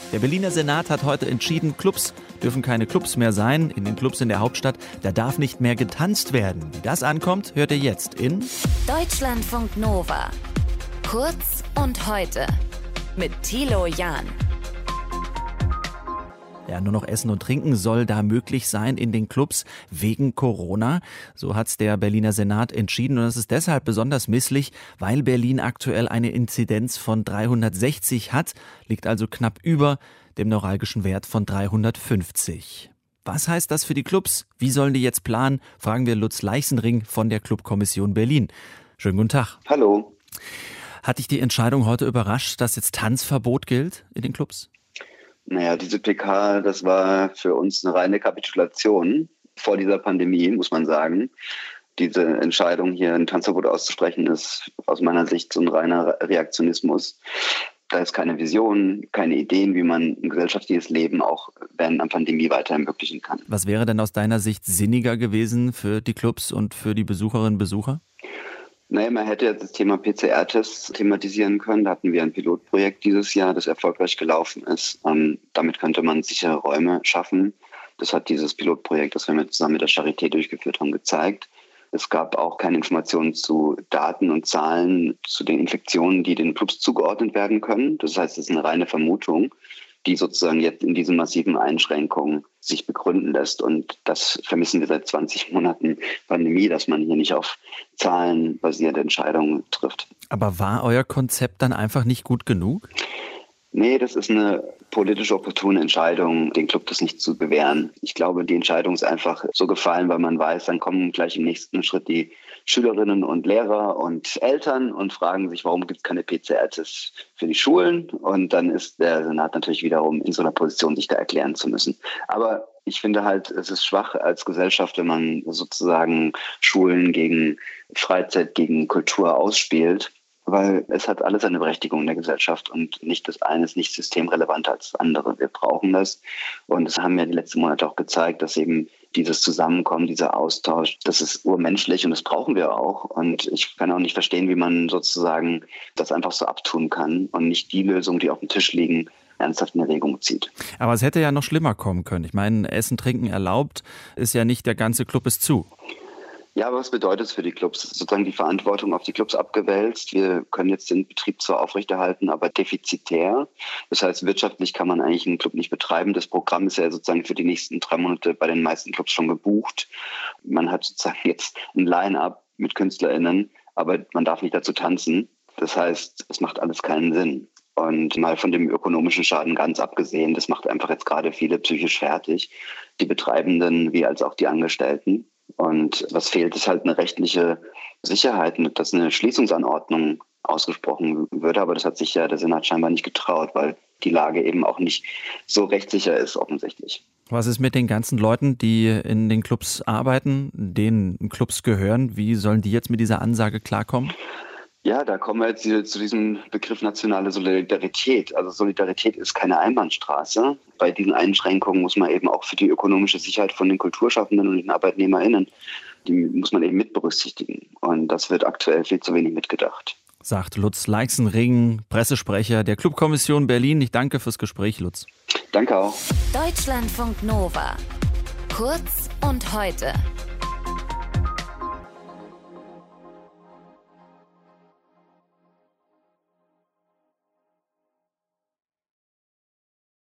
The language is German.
Der Berliner Senat hat heute entschieden, Clubs dürfen keine Clubs mehr sein. In den Clubs in der Hauptstadt, da darf nicht mehr getanzt werden. Wie das ankommt, hört ihr jetzt in Deutschlandfunk Nova. Kurz und heute mit Thilo Jahn. Ja, nur noch Essen und Trinken soll da möglich sein in den Clubs wegen Corona. So hat's der Berliner Senat entschieden. Und das ist deshalb besonders misslich, weil Berlin aktuell eine Inzidenz von 360 hat, liegt also knapp über dem neuralgischen Wert von 350. Was heißt das für die Clubs? Wie sollen die jetzt planen? Fragen wir Lutz Leixenring von der Clubkommission Berlin. Schönen guten Tag. Hallo. Hat dich die Entscheidung heute überrascht, dass jetzt Tanzverbot gilt in den Clubs? Naja, diese PK, das war für uns eine reine Kapitulation vor dieser Pandemie, muss man sagen. Diese Entscheidung, hier ein Tanzverbot auszusprechen, ist aus meiner Sicht so ein reiner Reaktionismus. Da ist keine Vision, keine Ideen, wie man ein gesellschaftliches Leben auch während einer Pandemie weiter ermöglichen kann. Was wäre denn aus deiner Sicht sinniger gewesen für die Clubs und für die Besucherinnen und Besucher? Naja, man hätte jetzt das Thema PCR-Tests thematisieren können. Da hatten wir ein Pilotprojekt dieses Jahr, das erfolgreich gelaufen ist. Damit könnte man sichere Räume schaffen. Das hat dieses Pilotprojekt, das wir zusammen mit der Charité durchgeführt haben, gezeigt. Es gab auch keine Informationen zu Daten und Zahlen zu den Infektionen, die den Clubs zugeordnet werden können. Das heißt, es ist eine reine Vermutung, die sozusagen jetzt in diesen massiven Einschränkungen sich begründen lässt. Und das vermissen wir seit 20 Monaten Pandemie, dass man hier nicht auf zahlenbasierte Entscheidungen trifft. Aber war euer Konzept dann einfach nicht gut genug? Nee, das ist eine politisch opportune Entscheidung, den Club das nicht zu bewähren. Ich glaube, die Entscheidung ist einfach so gefallen, weil man weiß, dann kommen gleich im nächsten Schritt die Schülerinnen und Lehrer und Eltern und fragen sich, warum gibt es keine PCR-Tests für die Schulen? Und dann ist der Senat natürlich wiederum in so einer Position, sich da erklären zu müssen. Aber ich finde halt, es ist schwach als Gesellschaft, wenn man sozusagen Schulen gegen Freizeit, gegen Kultur ausspielt. Weil es hat alles eine Berechtigung in der Gesellschaft und nicht das eine ist nicht systemrelevanter als das andere. Wir brauchen das und es haben ja die letzten Monate auch gezeigt, dass eben dieses Zusammenkommen, dieser Austausch, das ist urmenschlich und das brauchen wir auch. Und ich kann auch nicht verstehen, wie man sozusagen das einfach so abtun kann und nicht die Lösungen, die auf dem Tisch liegen, ernsthaft in Erwägung zieht. Aber es hätte ja noch schlimmer kommen können. Ich meine, Essen, Trinken erlaubt, ist ja nicht, der ganze Club ist zu. Ja, aber was bedeutet es für die Clubs? Sozusagen die Verantwortung auf die Clubs abgewälzt. Wir können jetzt den Betrieb zwar aufrechterhalten, aber defizitär. Das heißt, wirtschaftlich kann man eigentlich einen Club nicht betreiben. Das Programm ist ja sozusagen für die nächsten 3 Monate bei den meisten Clubs schon gebucht. Man hat sozusagen jetzt ein Line-up mit KünstlerInnen, aber man darf nicht dazu tanzen. Das heißt, es macht alles keinen Sinn. Und mal von dem ökonomischen Schaden ganz abgesehen, das macht einfach jetzt gerade viele psychisch fertig. Die Betreibenden wie als auch die Angestellten. Und was fehlt, ist halt eine rechtliche Sicherheit, dass eine Schließungsanordnung ausgesprochen würde. Aber das hat sich ja der Senat scheinbar nicht getraut, weil die Lage eben auch nicht so rechtssicher ist offensichtlich. Was ist mit den ganzen Leuten, die in den Clubs arbeiten, denen Clubs gehören? Wie sollen die jetzt mit dieser Ansage klarkommen? Ja, da kommen wir jetzt zu diesem Begriff nationale Solidarität. Also Solidarität ist keine Einbahnstraße. Bei diesen Einschränkungen muss man eben auch für die ökonomische Sicherheit von den Kulturschaffenden und den ArbeitnehmerInnen, die muss man eben mit berücksichtigen. Und das wird aktuell viel zu wenig mitgedacht. Sagt Lutz Leixenring, Pressesprecher der Clubkommission Berlin. Ich danke fürs Gespräch, Lutz. Danke auch. Deutschlandfunk Nova. Kurz und heute.